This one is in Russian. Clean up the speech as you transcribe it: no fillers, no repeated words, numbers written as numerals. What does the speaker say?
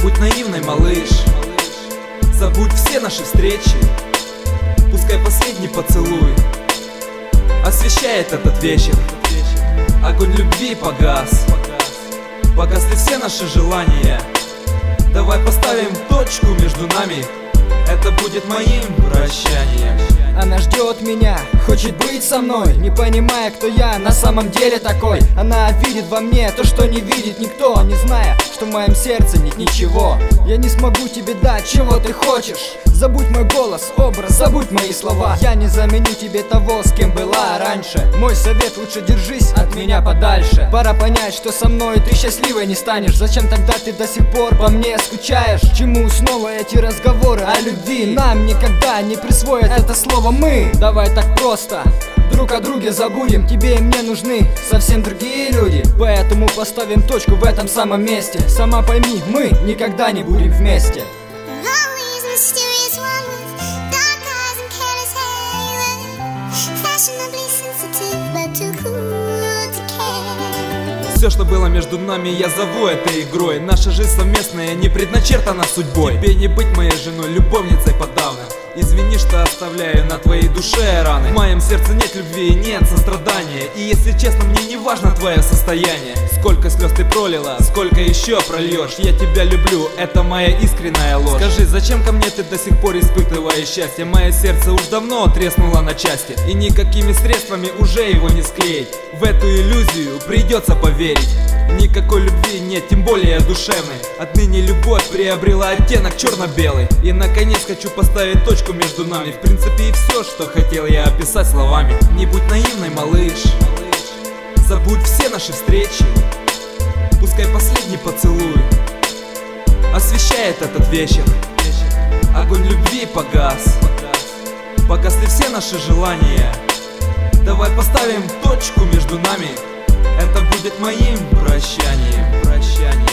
будь наивной, малыш. Забудь все наши встречи. Пускай последний поцелуй освещает этот вечер. Огонь любви погас. Погасли все наши желания. Давай поставим точку между нами. Это будет моим прощанием. Она ждет меня, хочет быть со мной, не понимая, кто я на самом деле такой. Она видит во мне то, что не видит никто, не зная, что в моем сердце нет ничего. Я не смогу тебе дать, чего ты хочешь. Забудь мой голос, образ, забудь мои слова. Я не заменю тебе того, с кем была раньше. Мой совет: лучше держись от меня подальше. Пора понять, что со мной ты счастливой не станешь. Зачем тогда ты до сих пор по мне скучаешь? Чему снова эти разговоры о любви? Нам никогда не присвоят это слово мы. Давай так просто друг о друге забудем. Тебе и мне нужны совсем другие люди. Поэтому поставим точку в этом самом месте. Сама пойми, мы никогда не будем вместе. Все, что было между нами, я зову этой игрой. Наша жизнь совместная не предначертана судьбой. Тебе не быть моей женой, любовницей подавно. Извини, что оставляю на твоей душе раны. В моем сердце нет любви и нет сострадания. И если честно, мне не важно твое состояние. Сколько слез ты пролила, сколько еще прольешь. Я тебя люблю, это моя искренняя ложь. Скажи, зачем ко мне ты до сих пор испытываешь счастье? Мое сердце уж давно треснуло на части, и никакими средствами уже его не склеить. В эту иллюзию придется поверить. Никакой любви нет, тем более душевной. Отныне любовь приобрела оттенок черно-белый. И наконец хочу поставить точку между нами. В принципе и все, что хотел я описать словами. Не будь наивной, малыш. Забудь все наши встречи. Пускай последний поцелуй освещает этот вечер. Огонь любви погас. Погасли все наши желания. Давай поставим точку между нами. Это будет моим прощанием.